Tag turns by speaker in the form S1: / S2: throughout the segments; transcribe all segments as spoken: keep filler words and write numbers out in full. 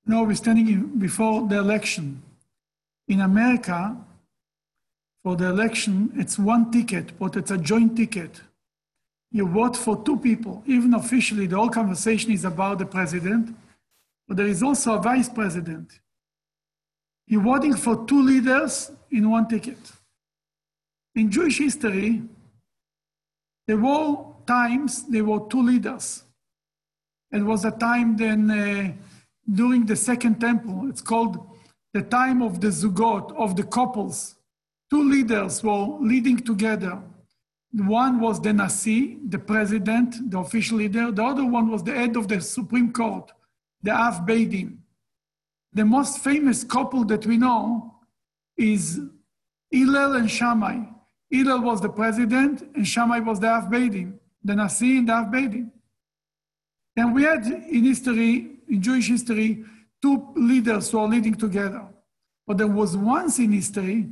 S1: No, we're standing in, before the election. In America, for the election, it's one ticket, but it's a joint ticket. You vote for two people. Even officially, the whole conversation is about the president, but there is also a vice president. You're voting for two leaders in one ticket. In Jewish history, there were times there were two leaders. It was a time then uh, during the Second Temple. It's called the time of the Zugot, of the couples. Two leaders were leading together. One was the Nasi, the president, the official leader. The other one was the head of the Supreme Court, the Av Beit Din. The most famous couple that we know is Hillel and Shammai. Hillel was the president and Shammai was the Av Beit Din, the Nasi and the Av Beit Din. And we had in history, in Jewish history, two leaders who are leading together. But there was once in history,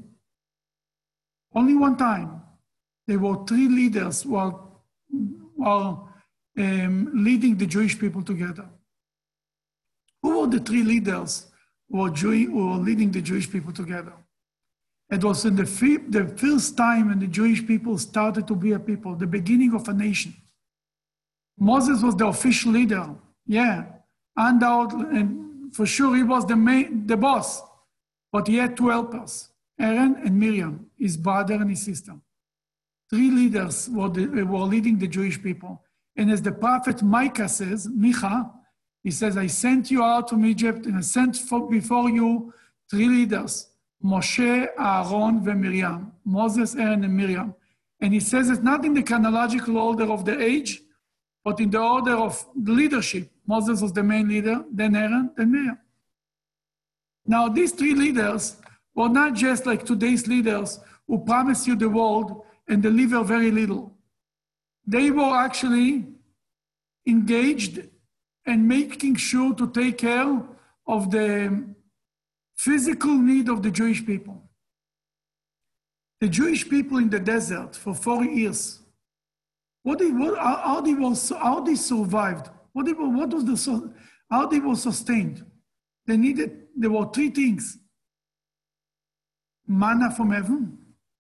S1: only one time, there were three leaders who are, who are um, leading the Jewish people together. Who were the three leaders who were, Jew, who were leading the Jewish people together? It was in the, the first time when the Jewish people started to be a people, the beginning of a nation. Moses was the official leader, yeah, undoubtedly, and for sure he was the main, the boss, but he had two helpers, Aaron and Miriam, his brother and his sister. Three leaders were, the, were leading the Jewish people. And as the prophet Micah says, Micha, he says, I sent you out from Egypt and I sent for, before you three leaders, Moshe, Aaron, and Miriam, Moses, Aaron, and Miriam. And he says it's not in the chronological order of the age, but in the order of the leadership. Moses was the main leader, then Aaron, then Miriam. Now, these three leaders were not just like today's leaders who promise you the world and deliver very little. They were actually engaged and making sure to take care of the physical need of the Jewish people. The Jewish people in the desert for forty years, what they, what, how, how, they were, how they survived, what, they were, what was the, how they were sustained. They needed, there were three things. Manna from heaven,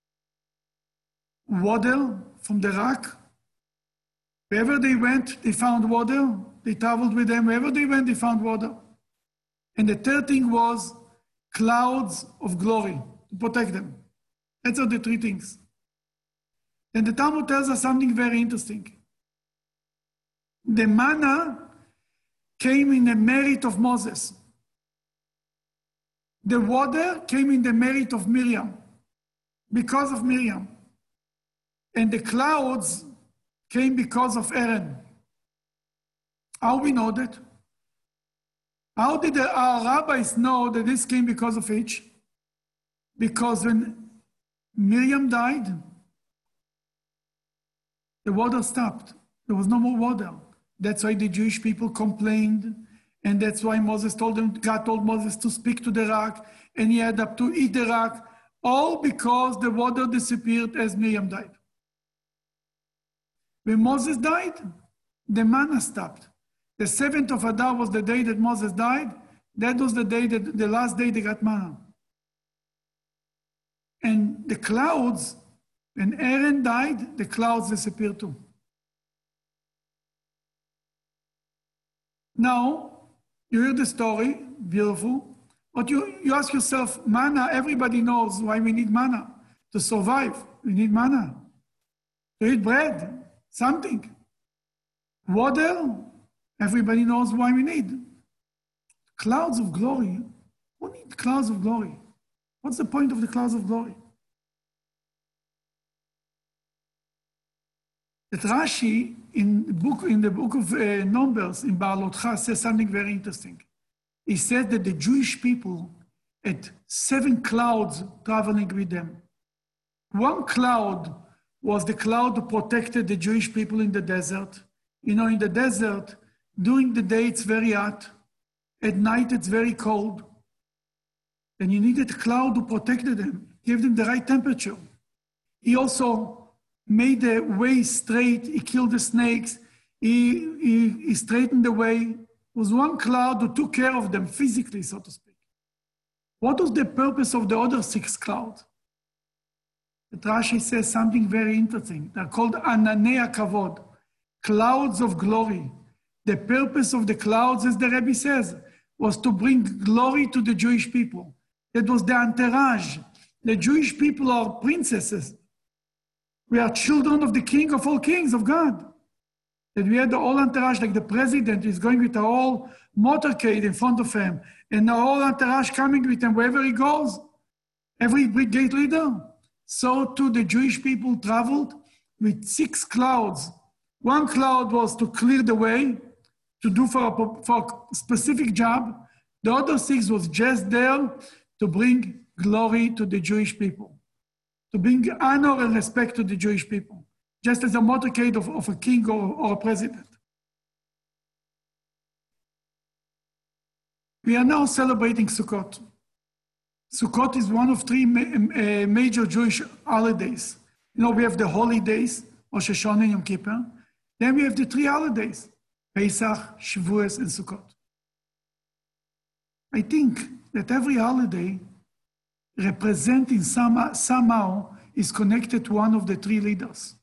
S1: water from the rock. Wherever they went, they found water. They traveled with them. Wherever they went, they found water. And the third thing was clouds of glory to protect them. That's are the three things. And the Talmud tells us something very interesting. The manna came in the merit of Moses. The water came in the merit of Miriam, because of Miriam. And the clouds came because of Aaron. How we know that? How did the, our rabbis know that this came because of each? Because when Miriam died, the water stopped. There was no more water. That's why the Jewish people complained. And that's why Moses told them, God told Moses to speak to the rock, and he had up to eat the rock, all because the water disappeared as Miriam died. When Moses died, the manna stopped. The seventh of Adar was the day that Moses died. That was the day that the last day they got manna. And the clouds, when Aaron died, the clouds disappeared too. Now, you hear the story, beautiful, but you, you ask yourself, manna, everybody knows why we need manna. To survive, we need manna. To eat bread, something. Water, everybody knows why we need. Clouds of glory, who needs clouds of glory? What's the point of the clouds of glory? That Rashi in the book, in the book of uh, Numbers in Baalotcha says something very interesting. He said that the Jewish people had seven clouds traveling with them. One cloud was the cloud that protected the Jewish people in the desert. You know, in the desert, during the day it's very hot, at night it's very cold. And you needed a cloud to protect them, give them the right temperature. He also made the way straight, he killed the snakes, he, he, he straightened the way, was one cloud who took care of them physically, so to speak. What was the purpose of the other six clouds? But Rashi says something very interesting. They're called Ananei Kavod, clouds of glory. The purpose of the clouds, as the Rebbe says, was to bring glory to the Jewish people. That was the entourage. The Jewish people are princesses. We are children of the King of all kings, of God. That we had the whole entourage, like the president is going with a whole motorcade in front of him, and the whole entourage coming with him wherever he goes. Every brigade leader. So too the Jewish people traveled with six clouds. One cloud was to clear the way, to do for a, for a specific job. The other six was just there to bring glory to the Jewish people, to bring honor and respect to the Jewish people, just as a motorcade of, of a king or, or a president. We are now celebrating Sukkot. Sukkot is one of three ma uh, major Jewish holidays. You know, we have the holy days, Rosh Hashanah and Yom Kippur. Then we have the three holidays, Pesach, Shavuos, and Sukkot. I think that every holiday representing some, somehow is connected to one of the three leaders.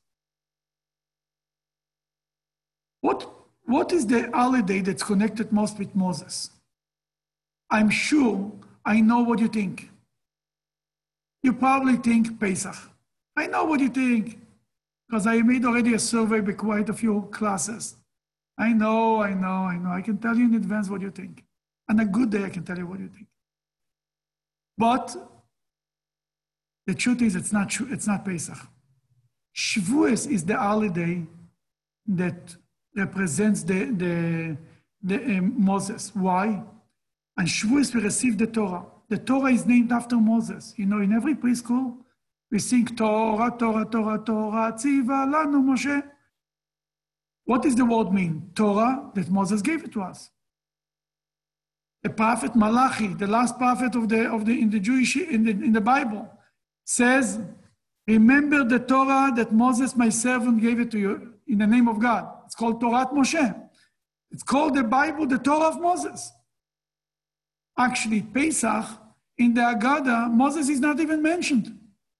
S1: What, what is the holiday that's connected most with Moses? I'm sure I know what you think. You probably think Pesach. I know what you think, because I made already a survey with quite a few classes. I know, I know, I know. I can tell you in advance what you think. On a good day, I can tell you what you think. But the truth is, it's not true. It's not Pesach. Shavuos is the holiday that represents the, the, the um, Moses. Why? On Shavuos, we receive the Torah. The Torah is named after Moses. You know, in every preschool, we sing Torah, Torah, Torah, Torah, Tziva lanu Moshe. What does the word mean? Torah, that Moses gave it to us. The prophet Malachi, the last prophet of the, of the, in the Jewish, in the, in the Bible, says, remember the Torah that Moses, my servant, gave it to you in the name of God. It's called Torah Moshe. It's called the Bible, the Torah of Moses. Actually, Pesach, in the Haggadah, Moses is not even mentioned.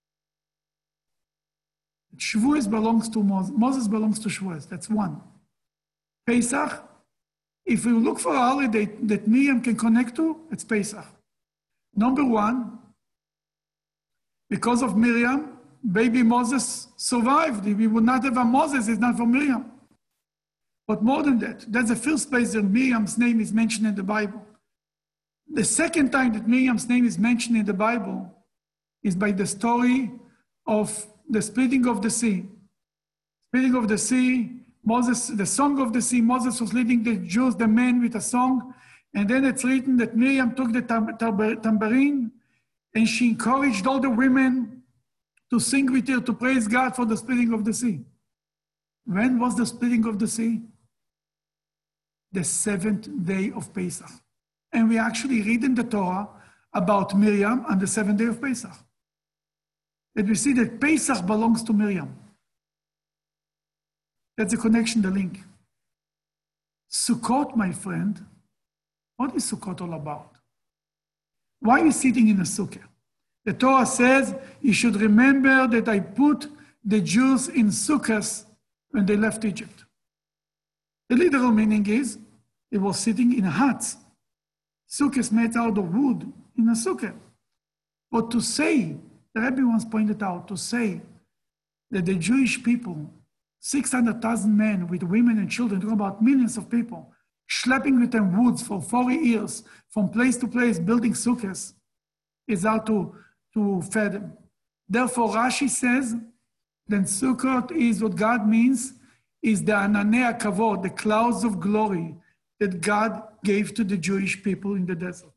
S1: Shavuos belongs to Moses. Moses belongs to Shavuos. That's one. Pesach, if we look for a holiday that Miriam can connect to, it's Pesach. Number one, because of Miriam, baby Moses survived. If we would not have a Moses, it's not for Miriam. But more than that, that's the first place that Miriam's name is mentioned in the Bible. The second time that Miriam's name is mentioned in the Bible is by the story of the splitting of the sea. Splitting of the sea, Moses, the song of the sea, Moses was leading the Jews, the men, with a song. And then it's written that Miriam took the tam tam tambourine and she encouraged all the women to sing with her, to praise God for the splitting of the sea. When was the splitting of the sea? The seventh day of Pesach. And we actually read in the Torah about Miriam on the seventh day of Pesach. That we see that Pesach belongs to Miriam. That's the connection, the link. Sukkot, my friend, what is Sukkot all about? Why are you sitting in a sukkah? The Torah says, you should remember that I put the Jews in sukkahs when they left Egypt. The literal meaning is, they were sitting in huts. Sukkahs made out of wood in a sukkah. But to say, the Rebbe once pointed out, to say that the Jewish people, six hundred thousand men with women and children, talking about millions of people, schlepping with them woods for forty years, from place to place, building sukkahs, is how to, to feed them. Therefore, Rashi says, then Sukkot is what God means, is the Ananei Kavod, the clouds of glory that God gave to the Jewish people in the desert.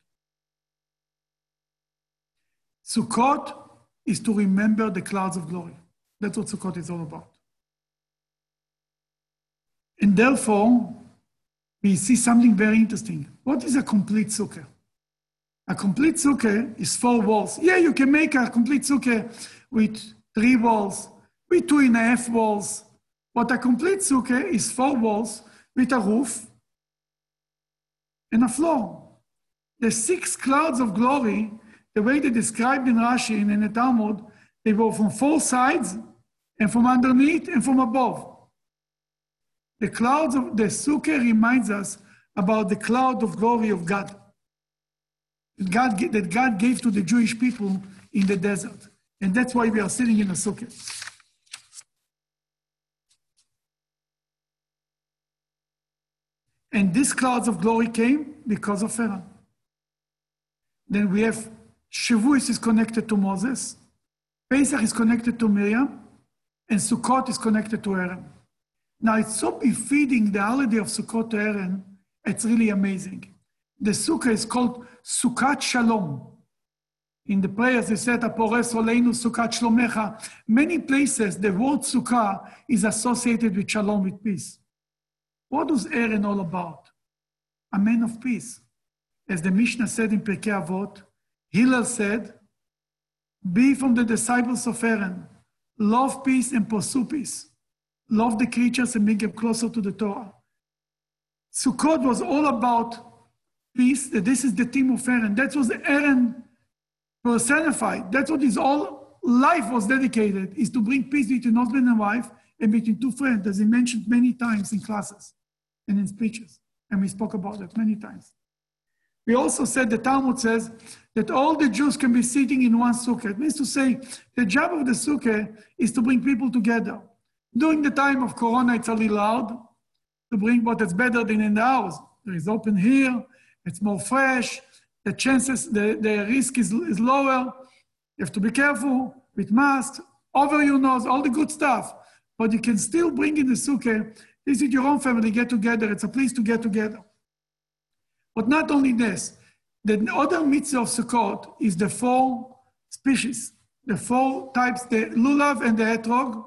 S1: Sukkot is to remember the clouds of glory. That's what Sukkot is all about. And therefore, we see something very interesting. What is a complete sukkah? A complete sukkah is four walls. Yeah, you can make a complete sukkah with three walls, with two and a half walls. But a complete sukkah is four walls with a roof, and a floor. The six clouds of glory, the way they described in Rashi and in the Talmud, they were from four sides and from underneath and from above. The clouds of the Sukkah reminds us about the cloud of glory of God. That God, that God gave to the Jewish people in the desert. And that's why we are sitting in a Sukkah. And these clouds of glory came because of Aaron. Then we have Shavuos is connected to Moses, Pesach is connected to Miriam, and Sukkot is connected to Aaron. Now it's so befitting the holiday of Sukkot to Aaron, it's really amazing. The Sukkah is called Sukkat Shalom. In the prayers they said, Apores Oleinu Sukkat Shlomecha. Many places the word Sukkah is associated with Shalom, with peace. What was Aaron all about? A man of peace. As the Mishnah said in Pirkei Avot, Hillel said, be from the disciples of Aaron, love peace and pursue peace. Love the creatures and bring them closer to the Torah. Sukkot was all about peace, that this is the theme of Aaron. That was Aaron personified. That's what his whole life was dedicated, is to bring peace between husband and wife and between two friends, as he mentioned many times in classes and in speeches. And we spoke about that many times. We also said, the Talmud says, that all the Jews can be sitting in one sukkah. It means to say, the job of the sukkah is to bring people together. During the time of Corona, it's a little hard to bring, but it's better than in the house. There is open here, it's more fresh, the chances, the, the risk is, is lower. You have to be careful with masks, over your nose, all the good stuff. But you can still bring in the sukkah, visit your own family, get together. It's a place to get together. But not only this, the other mitzvah of Sukkot is the four species, the four types, the lulav and the etrog,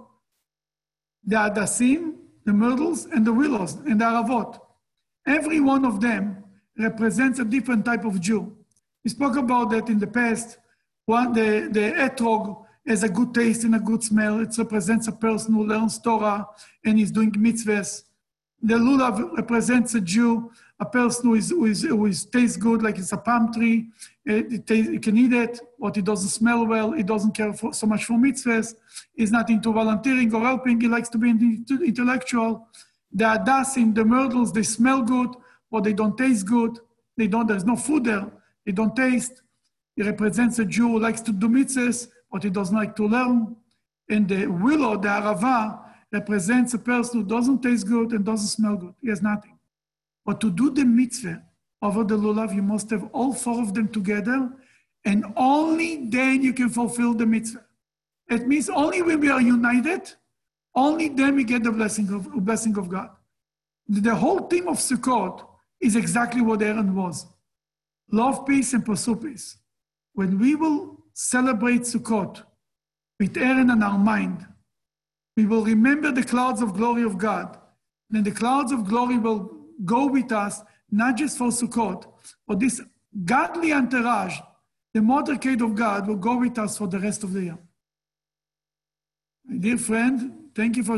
S1: the hadassim, the myrtles, and the willows, and the aravot. Every one of them represents a different type of Jew. We spoke about that in the past. One, the, the etrog has a good taste and a good smell. It represents a person who learns Torah and is doing mitzvahs. The lulav represents a Jew, a person who, is, who, is, who is, tastes good, like it's a palm tree. It, it tastes, you can eat it, but it doesn't smell well. It doesn't care for, so much for mitzvahs. He's not into volunteering or helping. He likes to be intellectual. The hadassim, the myrtles, they smell good, but they don't taste good. They don't, there's no food there. They don't taste. It represents a Jew who likes to do mitzvahs, but he doesn't like to learn. And the willow, the arava, represents a person who doesn't taste good and doesn't smell good. He has nothing. But to do the mitzvah over the lulav, you must have all four of them together, and only then you can fulfill the mitzvah. It means only when we are united, only then we get the blessing of, blessing of God. The whole theme of Sukkot is exactly what Aaron was. Love peace and pursue peace. When we will celebrate Sukkot with Aaron on our mind, we will remember the clouds of glory of God. Then the clouds of glory will go with us, not just for Sukkot, but this godly entourage, the motorcade of God, will go with us for the rest of the year. My dear friend, thank you for